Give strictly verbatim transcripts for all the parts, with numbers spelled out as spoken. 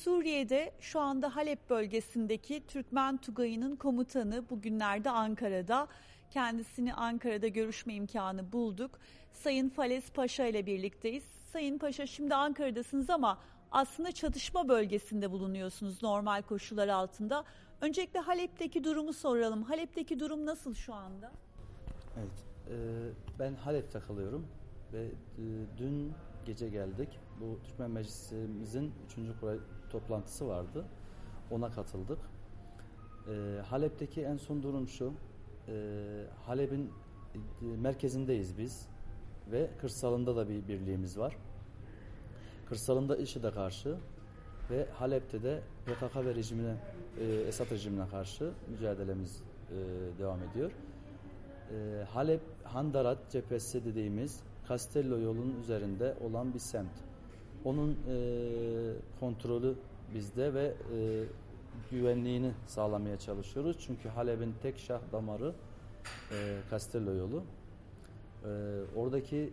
Suriye'de şu anda Halep bölgesindeki Türkmen Tugayı'nın komutanı bugünlerde Ankara'da. Kendisini Ankara'da görüşme imkanı bulduk. Sayın Fales Paşa ile birlikteyiz. Sayın Paşa, şimdi Ankara'dasınız ama aslında çatışma bölgesinde bulunuyorsunuz normal koşullar altında. Öncelikle Halep'teki durumu soralım. Halep'teki durum nasıl şu anda? Evet, e, ben Halep'te kalıyorum ve e, dün gece geldik. Bu Türkmen Meclisimizin üçüncü toplantısı vardı. Ona katıldık. E, Halep'teki en son durum şu. E, Halep'in e, merkezindeyiz biz ve kırsalında da bir birliğimiz var. Kırsalında IŞİD'e karşı ve Halep'te de P K K ve rejimine, e, Esad rejimine karşı mücadelemiz e, devam ediyor. E, Halep, Handarat cephesi dediğimiz Castello yolunun üzerinde olan bir semt. Onun e, kontrolü bizde ve e, güvenliğini sağlamaya çalışıyoruz. Çünkü Halep'in tek şah damarı e, Castello yolu. E, oradaki e,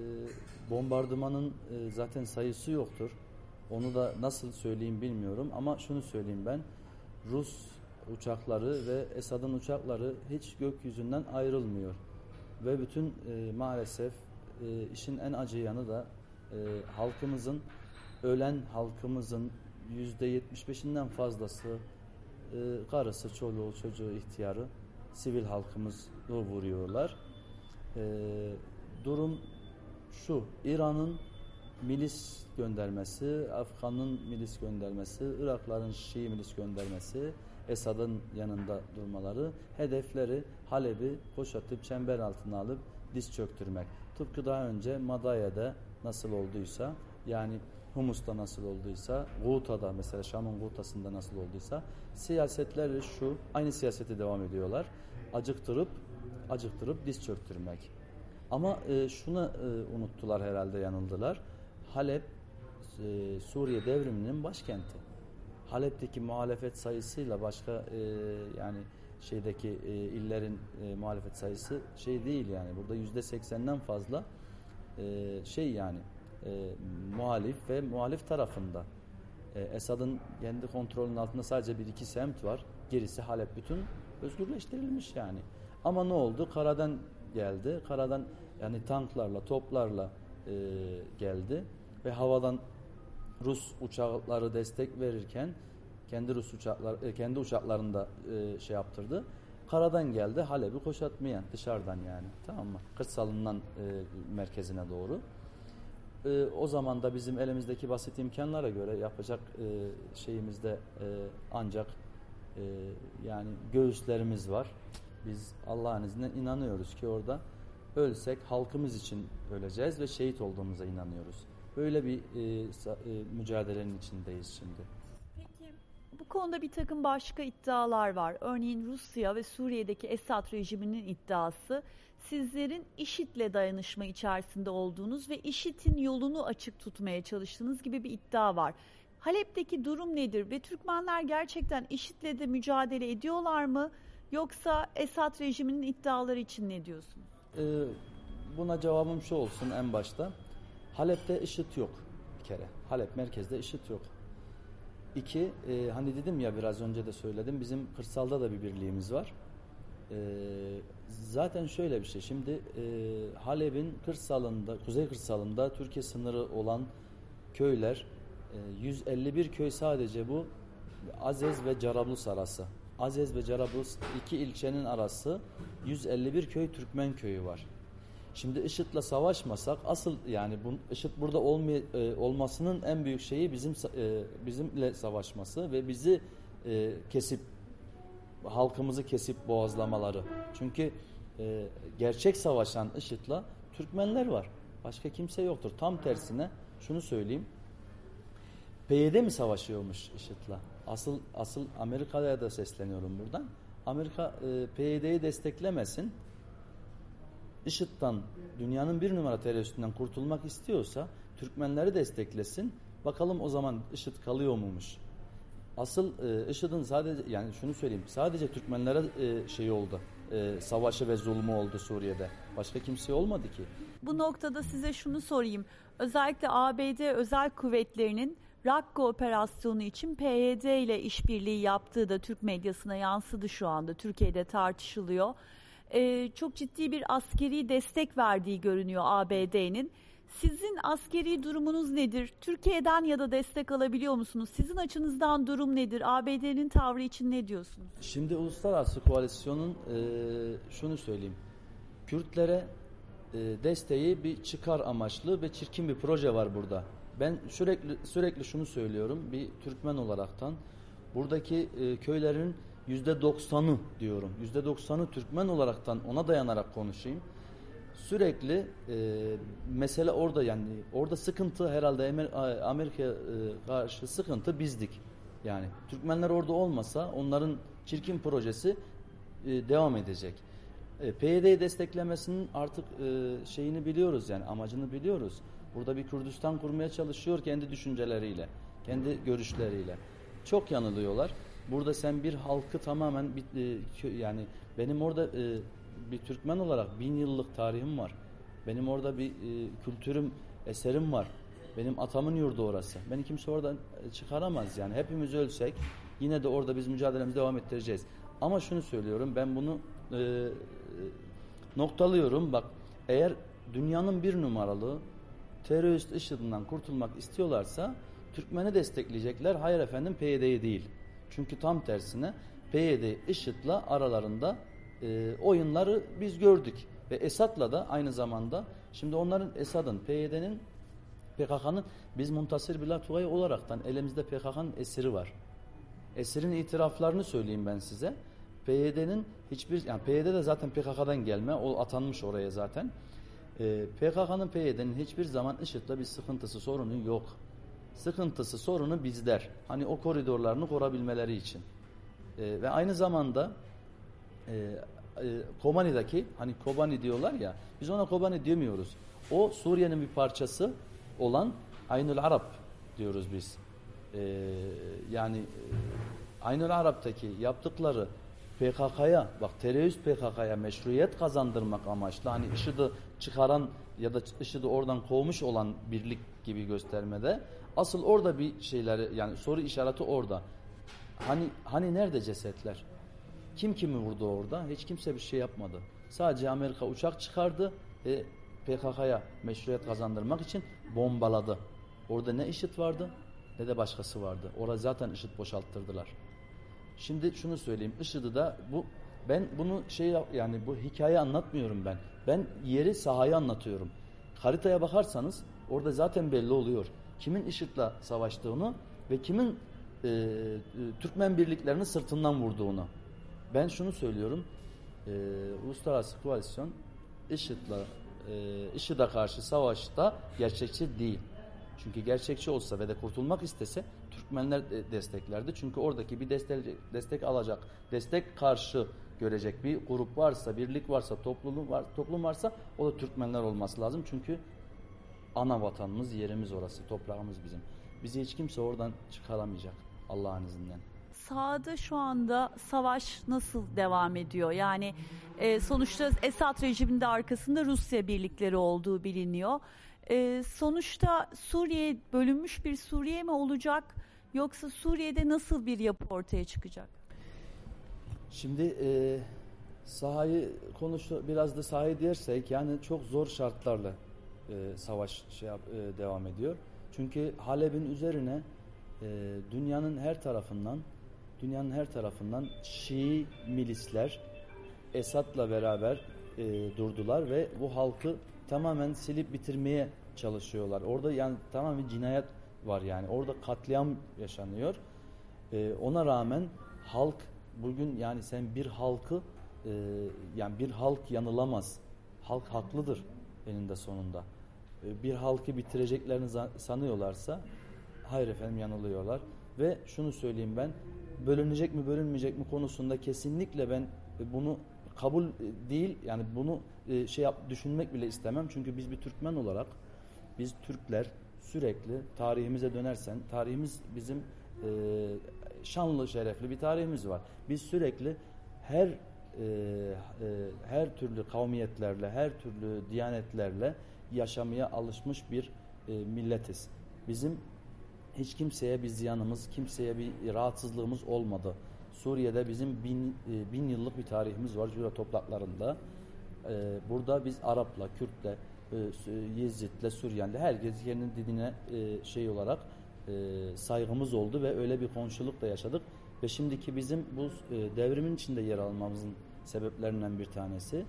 bombardımanın e, zaten sayısı yoktur. Onu da nasıl söyleyeyim bilmiyorum ama şunu söyleyeyim ben. Rus uçakları ve Esad'ın uçakları hiç gökyüzünden ayrılmıyor. Ve bütün e, maalesef e, işin en acı yanı da e, halkımızın, ölen halkımızın yüzde yetmiş beşinden fazlası e, karısı, çoluğu, çocuğu, ihtiyarı, sivil halkımızı vuruyorlar. E, durum şu: İran'ın milis göndermesi, Afgan'ın milis göndermesi, Irakların Şii milis göndermesi, Esad'ın yanında durmaları, hedefleri Halep'i kuşatıp çember altına alıp diz çöktürmek. Tıpkı daha önce Madayya'da nasıl olduysa, yani Humus'ta nasıl olduysa, Guta'da mesela Şam'ın Guta'sında nasıl olduysa, siyasetleri şu, aynı siyasete devam ediyorlar. Acıktırıp, acıktırıp diz çöktürmek. Ama e, şunu e, unuttular herhalde, yanıldılar. Halep, e, Suriye devriminin başkenti. Halep'teki muhalefet sayısıyla başka e, yani şeydeki e, illerin e, muhalefet sayısı şey değil yani. Burada yüzde seksenden fazla e, şey yani e, muhalif ve muhalif tarafında. E, Esad'ın kendi kontrolünün altında sadece bir iki semt var. Gerisi Halep bütün özgürleştirilmiş yani. Ama ne oldu? Karadan geldi. Karadan yani tanklarla, toplarla e, geldi ve havadan Rus uçakları destek verirken kendi Rus uçaklar kendi uçaklarında e, şey yaptırdı. Karadan geldi Halep'i kuşatmaya, dışarıdan yani. Tamam mı? Kırsalından e, merkezine doğru. E, o zaman da bizim elimizdeki basit imkanlara göre yapacak e, şeyimizde e, ancak e, yani göğüslerimiz var. Biz Allah'ın izniyle inanıyoruz ki orada ölsek halkımız için öleceğiz ve şehit olduğumuza inanıyoruz. Böyle bir e, e, mücadelenin içindeyiz şimdi. Peki bu konuda bir takım başka iddialar var. Örneğin Rusya ve Suriye'deki Esad rejiminin iddiası, sizlerin IŞİD'le dayanışma içerisinde olduğunuz ve IŞİD'in yolunu açık tutmaya çalıştığınız gibi bir iddia var. Halep'teki durum nedir ve Türkmenler gerçekten IŞİD'le de mücadele ediyorlar mı? Yoksa Esad rejiminin iddiaları için ne diyorsunuz? Ee, buna cevabım şu olsun en başta. Halep'te IŞİD yok bir kere. Halep merkezde IŞİD yok. İki, e, hani dedim ya biraz önce de söyledim, bizim kırsalda da bir birliğimiz var. E, zaten şöyle bir şey. Şimdi e, Halep'in kırsalında, kuzey kırsalında Türkiye sınırı olan köyler, e, yüz elli bir köy sadece bu Azez ve Carablus arası. Azez ve Carablus iki ilçenin arası yüz elli bir köy Türkmen köyü var. Şimdi IŞİD'le savaşmasak asıl yani bu IŞİD burada olmay, e, olmasının en büyük şeyi bizim e, bizimle savaşması ve bizi e, kesip halkımızı kesip boğazlamaları. Çünkü e, gerçek savaşan IŞİD'le Türkmenler var. Başka kimse yoktur. Tam tersine şunu söyleyeyim. P Y D mi savaşıyormuş IŞİD'le? Asıl asıl Amerika'ya da sesleniyorum buradan. Amerika e, P Y D'yi desteklemesin. IŞİD'den, dünyanın bir numara teröristinden kurtulmak istiyorsa Türkmenleri desteklesin. Bakalım o zaman IŞİD kalıyor muymuş? Asıl e, IŞİD'in sadece, yani şunu söyleyeyim, sadece Türkmenlere e, şey oldu. E, savaşı ve zulmü oldu Suriye'de. Başka kimse olmadı ki. Bu noktada size şunu sorayım. Özellikle A B D özel kuvvetlerinin Rakka operasyonu için P Y D ile işbirliği yaptığı da Türk medyasına yansıdı şu anda. Türkiye'de tartışılıyor. Ee, çok ciddi bir askeri destek verdiği görünüyor A B D'nin. Sizin askeri durumunuz nedir? Türkiye'den ya da destek alabiliyor musunuz? Sizin açınızdan durum nedir? A B D'nin tavrı için ne diyorsunuz? Şimdi uluslararası koalisyonun e, şunu söyleyeyim. Kürtlere e, desteği bir çıkar amaçlı ve çirkin bir proje var burada. Ben sürekli sürekli şunu söylüyorum bir Türkmen olaraktan. Buradaki e, köylerin yüzde doksanı diyorum. Yüzde doksanı Türkmen olaraktan ona dayanarak konuşayım. Sürekli e, mesele orada yani orada sıkıntı herhalde Amerika'ya e, karşı sıkıntı bizdik. Yani Türkmenler orada olmasa onların çirkin projesi e, devam edecek. E, P Y D'yi desteklemesinin artık e, şeyini biliyoruz yani amacını biliyoruz. Burada bir Kürdistan kurmaya çalışıyor kendi düşünceleriyle, kendi görüşleriyle. Çok yanılıyorlar. Burada sen bir halkı tamamen bir, e, yani benim orada e, bir Türkmen olarak bin yıllık tarihim var. Benim orada bir e, kültürüm, eserim var. Benim atamın yurdu orası. Beni kimse oradan çıkaramaz yani. Hepimiz ölsek yine de orada biz mücadelemizi devam ettireceğiz. Ama şunu söylüyorum ben bunu e, e, noktalıyorum. Bak eğer dünyanın bir numaralı terörist IŞİD'den kurtulmak istiyorlarsa Türkmen'i destekleyecekler. Hayır efendim P Y D'yi değil. Çünkü tam tersine P Y D IŞİD'le aralarında e, oyunları biz gördük. Ve Esad'la da aynı zamanda şimdi onların Esad'ın, P Y D'nin, P K K'nın biz Muntasir Bilal Tugay olaraktan elimizde P K K'nın esiri var. Esirin itiraflarını söyleyeyim ben size. P Y D'nin hiçbir yani P Y D de zaten P K K'dan gelme. O atanmış oraya zaten. E, P K K'nın P Y D'nin hiçbir zaman IŞİD'le bir sıkıntısı, sorunu yok. Sıkıntısı, sorunu bizler. Hani o koridorlarını koruyabilmeleri için. E, ve aynı zamanda e, e, Kobani'deki hani Kobani diyorlar ya biz ona Kobani demiyoruz. O Suriye'nin bir parçası olan Aynul Arap diyoruz biz. E, yani e, Aynul Arap'taki yaptıkları P K K'ya bak terörist P K K'ya meşruiyet kazandırmak amaçlı hani IŞİD'i çıkaran ya da IŞİD'i oradan kovmuş olan birlik gibi göstermede asıl orada bir şeyleri yani soru işareti orada. Hani hani nerede cesetler? Kim kimi vurdu orada? Hiç kimse bir şey yapmadı. Sadece Amerika uçak çıkardı ve P K K'ya meşruiyet kazandırmak için bombaladı. Orada ne IŞİD vardı ne de başkası vardı. Orada zaten IŞİD boşalttırdılar. Şimdi şunu söyleyeyim. IŞİD'i de bu ben bunu şey yani bu hikaye anlatmıyorum ben. Ben yeri sahayı anlatıyorum. Haritaya bakarsanız orada zaten belli oluyor. Kimin IŞİD'le savaştığını ve kimin e, e, Türkmen birliklerini sırtından vurduğunu. Ben şunu söylüyorum. E, Uluslararası Koalisyon IŞİD'le e, IŞİD'e karşı savaşta gerçekçi değil. Çünkü gerçekçi olsa ve de kurtulmak istese Türkmenler de desteklerdi. Çünkü oradaki bir destek, destek alacak, destek karşı görecek bir grup varsa, birlik varsa, toplum, var, toplum varsa o da Türkmenler olması lazım. Çünkü ana vatanımız, yerimiz orası, toprağımız bizim. Bizi hiç kimse oradan çıkaramayacak Allah'ın izniyle. Sahada şu anda savaş nasıl devam ediyor? Yani e, sonuçta Esad rejiminde arkasında Rusya birlikleri olduğu biliniyor. E, sonuçta Suriye bölünmüş bir Suriye mi olacak? Yoksa Suriye'de nasıl bir yapı ortaya çıkacak? Şimdi e, sahayı konuştu biraz da sahayı dersek yani çok zor şartlarla e, savaş şey yap, e, devam ediyor. Çünkü Halep'in üzerine e, dünyanın her tarafından dünyanın her tarafından Şii milisler Esad'la beraber e, durdular ve bu halkı tamamen silip bitirmeye çalışıyorlar. Orada yani tamamen cinayet var yani. Orada katliam yaşanıyor. E, ona rağmen halk bugün yani sen bir halkı e, yani bir halk yanılamaz. Halk haklıdır eninde sonunda. E, bir halkı bitireceklerini sanıyorlarsa hayır efendim yanılıyorlar. Ve şunu söyleyeyim ben bölünecek mi bölünmeyecek mi konusunda kesinlikle ben bunu kabul değil yani bunu şey yap, düşünmek bile istemem. Çünkü biz bir Türkmen olarak biz Türkler sürekli tarihimize dönersen tarihimiz bizim e, şanlı şerefli bir tarihimiz var. Biz sürekli her e, e, her türlü kavmiyetlerle her türlü diyanetlerle yaşamaya alışmış bir e, milletiz. Bizim hiç kimseye bir ziyanımız, kimseye bir rahatsızlığımız olmadı. Suriye'de bizim bin, bin yıllık bir tarihimiz var Cura topraklarında. Burada biz Arap'la, Kürt'le, Yezid'le, Suriyeli'yle herkes kendi dinine şey olarak saygımız oldu ve öyle bir komşuluk da yaşadık. Ve şimdiki bizim bu devrimin içinde yer almamızın sebeplerinden bir tanesi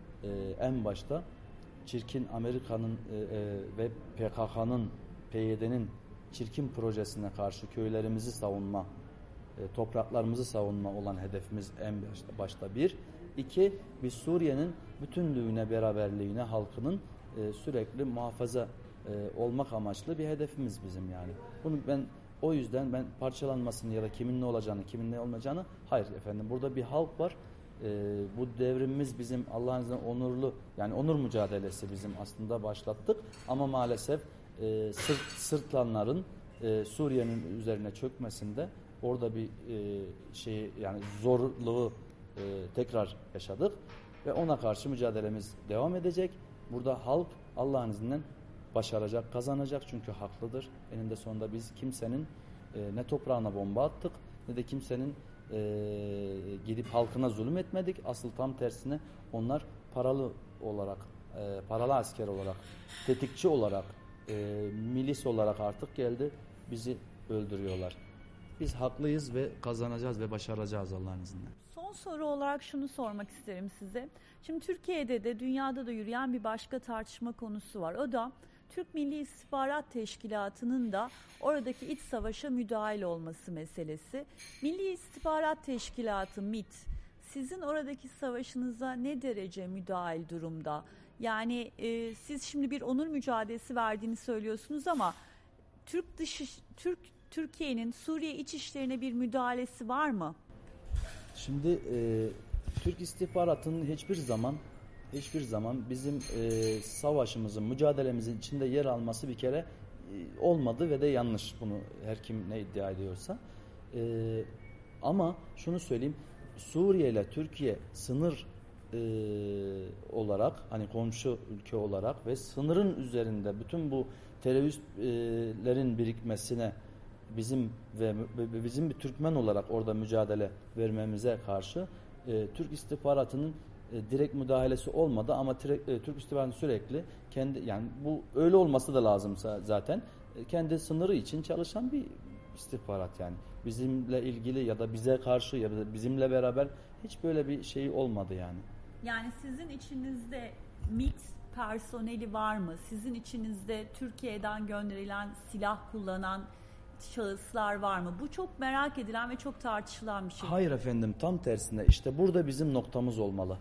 en başta çirkin Amerika'nın ve P K K'nın, P Y D'nin çirkin projesine karşı köylerimizi savunma, topraklarımızı savunma olan hedefimiz en başta, başta bir. İki, biz Suriye'nin bütünlüğüne, beraberliğine, halkının sürekli muhafaza olmak amaçlı bir hedefimiz bizim yani. Bunu ben o yüzden ben parçalanmasını ya da kimin ne olacağını, kimin ne olmayacağını, hayır efendim, burada bir halk var. Ee, bu devrimimiz bizim Allah'ın izniyle onurlu, yani onur mücadelesi bizim aslında başlattık ama maalesef e, sırt, sırtlanların e, Suriye'nin üzerine çökmesinde orada bir e, şey, yani zorluğu e, tekrar yaşadık ve ona karşı mücadelemiz devam edecek. Burada halk Allah'ın izniyle başaracak, kazanacak çünkü haklıdır. Eninde sonunda biz kimsenin e, ne toprağına bomba attık ne de kimsenin e, gidip halkına zulüm etmedik. Asıl tam tersine onlar paralı olarak, e, paralı asker olarak, tetikçi olarak, e, milis olarak artık geldi bizi öldürüyorlar. Biz haklıyız ve kazanacağız ve başaracağız Allah'ın izniyle. Son soru olarak şunu sormak isterim size. Şimdi Türkiye'de de dünyada da yürüyen bir başka tartışma konusu var. O da Türk Milli İstihbarat Teşkilatı'nın da oradaki iç savaşa müdahil olması meselesi. Milli İstihbarat Teşkilatı M İ T sizin oradaki savaşınıza ne derece müdahil durumda? Yani e, siz şimdi bir onur mücadelesi verdiğini söylüyorsunuz ama Türk dışı Türk Türkiye'nin Suriye iç işlerine bir müdahalesi var mı? Şimdi e, Türk istihbaratının hiçbir zaman hiçbir zaman bizim e, savaşımızın, mücadelemizin içinde yer alması bir kere e, olmadı ve de yanlış, bunu her kim ne iddia ediyorsa. E, ama şunu söyleyeyim, Suriye ile Türkiye sınır e, olarak, hani komşu ülke olarak ve sınırın üzerinde bütün bu teröristlerin birikmesine bizim ve bizim bir Türkmen olarak orada mücadele vermemize karşı e, Türk istihbaratının e, direkt müdahalesi olmadı ama direkt, e, Türk istihbaratı sürekli kendi, yani bu öyle olması da lazımsa zaten e, kendi sınırı için çalışan bir istihbarat yani. Bizimle ilgili ya da bize karşı ya da bizimle beraber hiç böyle bir şey olmadı yani. Yani sizin içinizde M İ T personeli var mı? Sizin içinizde Türkiye'den gönderilen silah kullanan şahıslar var mı? Bu çok merak edilen ve çok tartışılan bir şey. Hayır efendim, tam tersine işte burada bizim noktamız olmalı.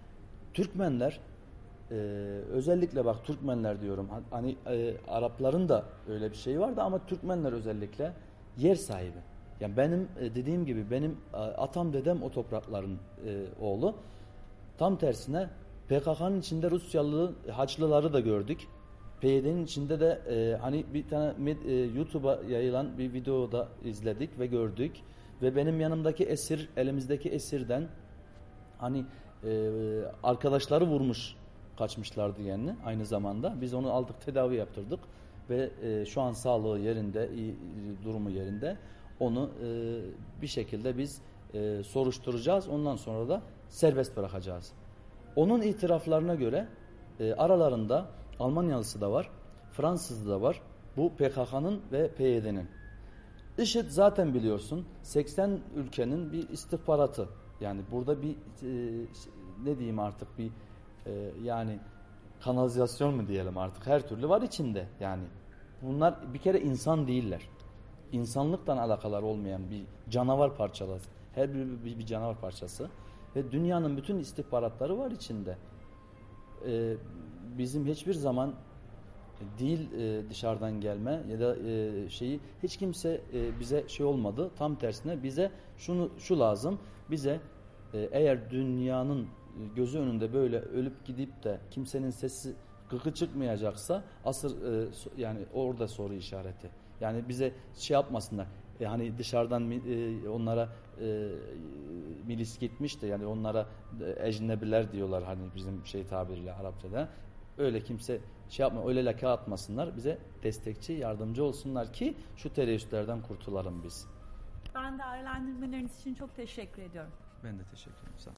Türkmenler e, özellikle bak Türkmenler diyorum, hani e, Arapların da öyle bir şey vardı ama Türkmenler özellikle yer sahibi. Yani benim e, dediğim gibi benim e, atam dedem o toprakların e, oğlu. Tam tersine P K K'nın içinde Rusyalı Haçlıları da gördük. P Y D'nin içinde de e, hani bir tane e, YouTube'a yayılan bir videoda izledik ve gördük. Ve benim yanımdaki esir, elimizdeki esirden hani e, arkadaşları vurmuş, kaçmışlardı yani aynı zamanda. Biz onu aldık, tedavi yaptırdık ve e, şu an sağlığı yerinde, iyi, durumu yerinde. Onu e, bir şekilde biz e, soruşturacağız. Ondan sonra da serbest bırakacağız. Onun itiraflarına göre e, aralarında Almanyalısı da var, Fransızı da var. Bu P K K'nın ve P Y D'nin. IŞİD zaten biliyorsun seksen ülkenin bir istihbaratı. Yani burada bir e, ne diyeyim artık bir e, yani kanalizasyon mu diyelim artık, her türlü var içinde. Yani bunlar bir kere insan değiller. İnsanlıktan alakalar olmayan bir canavar parçası. Her biri bir, bir canavar parçası. Ve dünyanın bütün istihbaratları var içinde. Ee, bizim hiçbir zaman değil e, dışarıdan gelme ya da e, şeyi hiç kimse e, bize şey olmadı. Tam tersine bize şunu şu lazım. Bize e, eğer dünyanın gözü önünde böyle ölüp gidip de kimsenin sesi gıkı çıkmayacaksa asır e, yani orada soru işareti. Yani bize şey yapmasınlar. E, hani dışarıdan e, onlara e, milis gitmiş de yani onlara e, ecnebiler diyorlar hani bizim şey tabiriyle Arapçada. öyle kimse şey yapma, öyle leke atmasınlar. Bize destekçi, yardımcı olsunlar ki şu tereddütlerden kurtulalım biz. Ben değerlendirmeleriniz için çok teşekkür ediyorum. Ben de teşekkür ederim. Sağ olun.